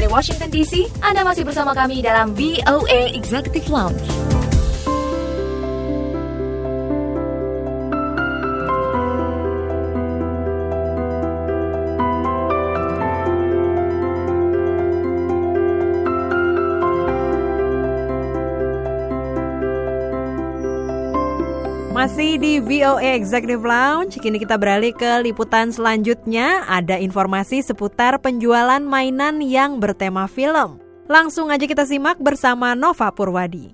dari Washington DC, Anda masih bersama kami dalam VOA Executive Lounge. Masih di VOA Executive Lounge, kini kita beralih ke liputan selanjutnya. Ada informasi seputar penjualan mainan yang bertema film. Langsung aja kita simak bersama Nova Purwadi.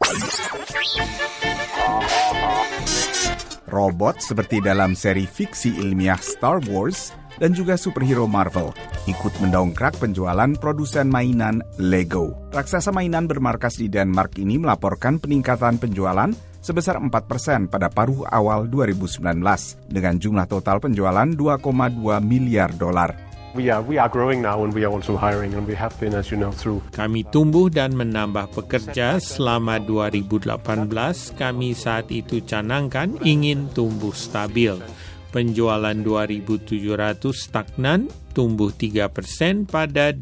Robot seperti dalam seri fiksi ilmiah Star Wars dan juga superhero Marvel ikut mendongkrak penjualan produsen mainan Lego. Raksasa mainan bermarkas di Denmark ini melaporkan peningkatan penjualan sebesar 4% pada paruh awal 2019 dengan jumlah total penjualan $2,2 miliar. We are growing now and we are also hiring and we have been, as you know, through. Kami tumbuh dan menambah pekerja selama 2018. Kami saat itu canangkan ingin tumbuh stabil. Penjualan 2.700 stagnan, tumbuh 3% pada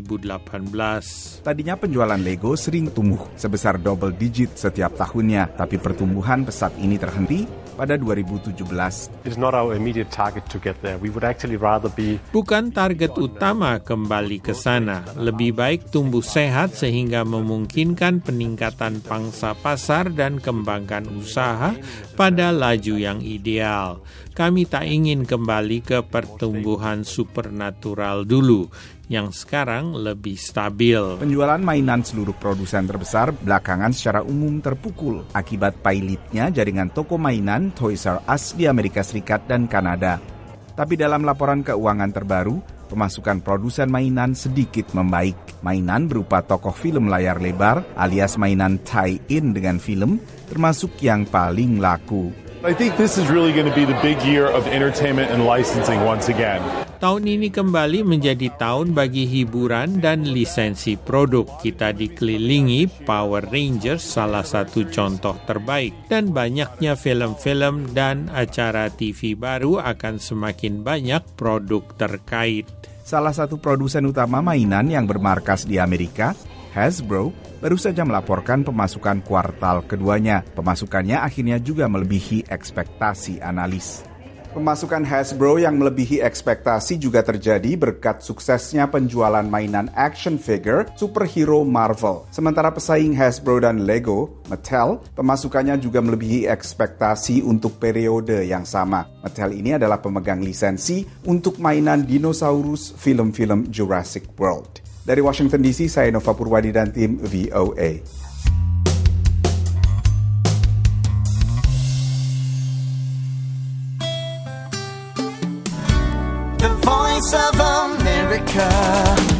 2018. Tadinya penjualan Lego sering tumbuh sebesar double digit setiap tahunnya, tapi pertumbuhan pesat ini terhenti pada 2017. It's not our immediate target to get there. We would actually rather be. Bukan target utama kembali ke sana. Lebih baik tumbuh sehat sehingga memungkinkan peningkatan pangsa pasar dan kembangkan usaha pada laju yang ideal. Kami tak ingin kembali ke pertumbuhan supernatural dulu, yang sekarang lebih stabil. Penjualan mainan seluruh produsen terbesar belakangan secara umum terpukul akibat pailitnya jaringan toko mainan Toys R Us di Amerika Serikat dan Kanada. Tapi dalam laporan keuangan terbaru, pemasukan produsen mainan sedikit membaik. Mainan berupa tokoh film layar lebar alias mainan tie-in dengan film termasuk yang paling laku. I think this is really going to be the big year of entertainment and licensing once again. Tahun ini kembali menjadi tahun bagi hiburan dan lisensi produk. Kita dikelilingi Power Rangers, salah satu contoh terbaik. Dan banyaknya film-film dan acara TV baru akan semakin banyak produk terkait. Salah satu produsen utama mainan yang bermarkas di Amerika, Hasbro, baru saja melaporkan pemasukan kuartal keduanya. Pemasukannya akhirnya juga melebihi ekspektasi analis. Pemasukan Hasbro yang melebihi ekspektasi juga terjadi berkat suksesnya penjualan mainan action figure superhero Marvel. Sementara pesaing Hasbro dan Lego, Mattel, pemasukannya juga melebihi ekspektasi untuk periode yang sama. Mattel ini adalah pemegang lisensi untuk mainan dinosaurus film-film Jurassic World. Dari Washington DC, saya Nova Purwadi dan tim VOA. The Voice of America.